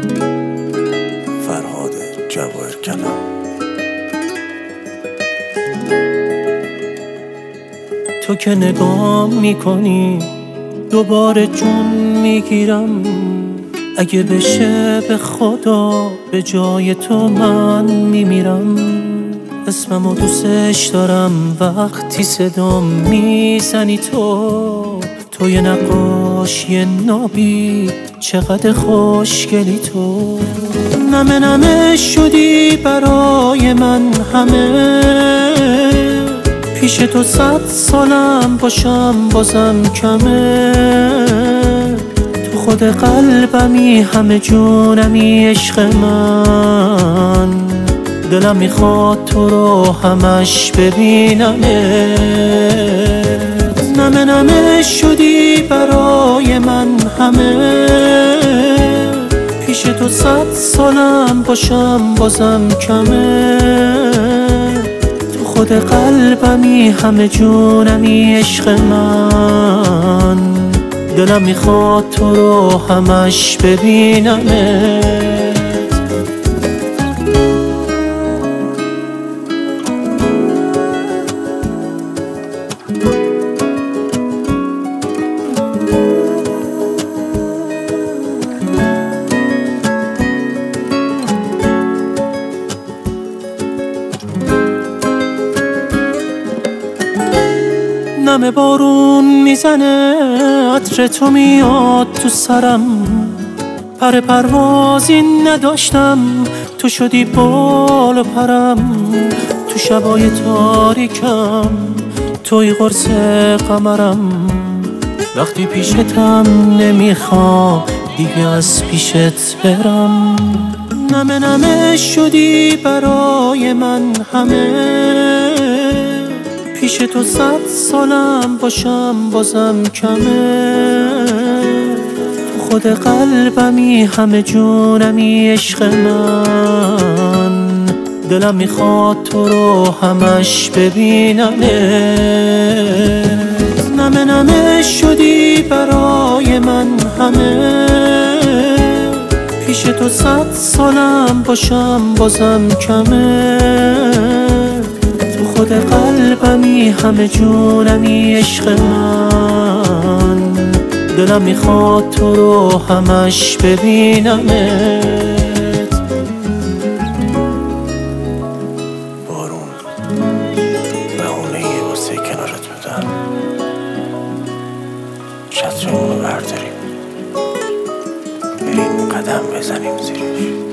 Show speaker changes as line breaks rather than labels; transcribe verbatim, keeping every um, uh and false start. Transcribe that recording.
فرهاد جواهرکلام.
تو که نگاه میکنی دوباره جون میگیرم، اگه بشه به خدا به جای تو من میمیرم. اسممو دوستش دارم وقتی صدام میزنی تو، تو یه نقاش یه نابی چقدر خوشگلی تو. نمه نمه شدی برای من همه، پیش تو صد سالم باشم بازم کمه. تو خود قلبمی همه جونمی عشق من، دلم میخواد تو رو همش ببینمت. نمه نمه شدی برای من همه، پیش تو صد سالم باشم بازم کمه. تو خود قلبمی همه جونمی عشق من، دلم میخواد تو رو همش ببینمت. نمه بارون میزنه عطر تو میاد تو سرم، پر پروازی نداشتم تو شدی بال و پرم. تو شبای تاریکم توی قرص قمرم، وقتی پیشتم نمیخوام دیگه از پیشت برم. نمه نمه شدی برای من همه، پیش تو صد سالم باشم بازم کمه. تو خود قلبمی همه جونمی عشق من، دلم میخواد تو رو همش ببینمت. نمه نمه شدی برای من همه، پیش تو صد سالم باشم بازم کمه. خود قلبمی همه جونمی عشق من، دلم میخواد تو رو همش ببینمت.
بارون بهونه‌ای واسه کنارت بودن، چترمون رو برداریم بریم قدم بزنیم زیرش.